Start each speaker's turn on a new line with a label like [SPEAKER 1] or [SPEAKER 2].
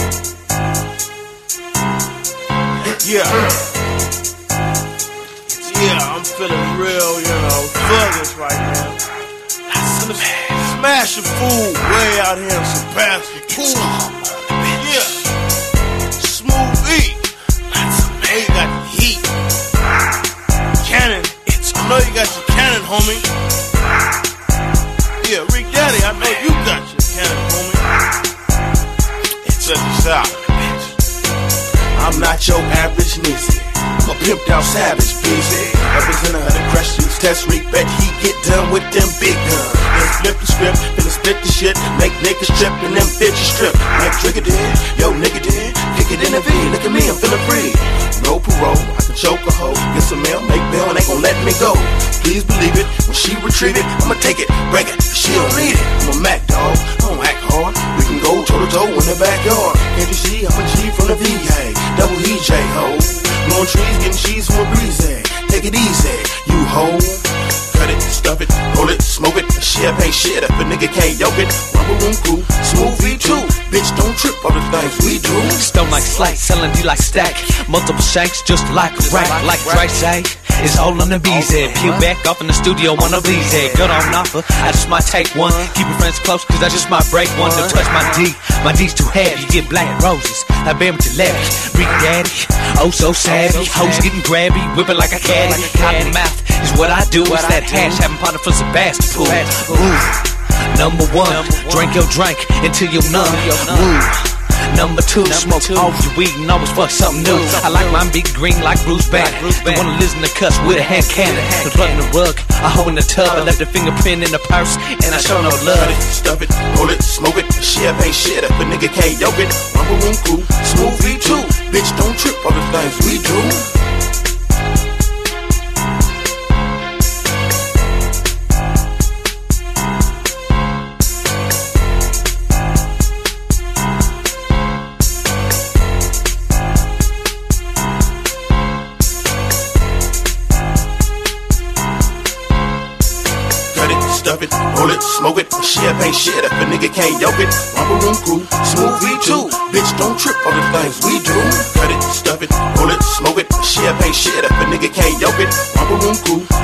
[SPEAKER 1] Yeah, I'm feeling real, thuggish right now. Smashing food way out here in Sebastian. Cool. Yeah. Smooth E. Hey, you got the heat. Cannon. I know you got your cannon, homie. Yeah, Rick Daddy, I know you got your cannon, homie. Check this out.
[SPEAKER 2] I'm not your average nizzy, a pimped out savage busy. Representing her the questions, test Rick, bet he get done with them big guns. Then flip the script, finna split the shit, make niggas strip and them bitches strip. Like Trigger did, yo nigga did, kick it in the V, look at me, I'm feeling free. No parole, I can choke a hoe, get some mail, make bail, and they gon' let me go. Please believe it, when she retrieve it, I'ma take it, break it, she don't need it. I'm a Mac dog, I don't act hard, we can go toe to toe in the backyard. Can't you see, I'm a G from the VA, double EJ ho. Blowing trees, getting cheese from a breezy. Take it easy, you hoe. Cut it, stuff it, roll it, smoke it. Shit ain't shit if a nigga can't yoke it. Rumble room crew, smooth V2. Bitch, don't trip on the things we do.
[SPEAKER 3] Stone like Slate, selling D like Stack. Multiple shanks just like a rack. Like Dre say, it's all on the B's head. Peel back off in the studio on the B's head. Good on offer, I just might take one. Keep your friends close, cause I just might break one. Don't touch my D, my D's too heavy. You get black roses, I bear with your left. Rick Daddy, oh so savvy. Hoes getting grabby, whipping like a caddy. Cotton mouth is what I do. It's that hash, having partner for Sebastopol. Ooh. Number one, drink your drink until you're numb. Ooh. Number two, smoke all your weed and always fuck something new. I like mine big green like Bruce Banner. Don't wanna listen to cuss with a hand cannon. The blood in the rug, I hold in the tub. I left a fingerprint in the purse, and I show no love.
[SPEAKER 2] Cut it, stuff it, roll it, smoke it. Shit ain't shit if a nigga can't yoke it. Rumble room crew, smooth V2. Bitch, don't trip on the things we do. Stuff it, roll it, smoke it. Shit ain't shit if a nigga can't yoke it. Rumble room crew, smooth V2. Bitch, don't trip on the things we do. Cut it, stuff it, roll it, smoke it. Shit ain't shit if a nigga can't yoke it. Rumble room crew,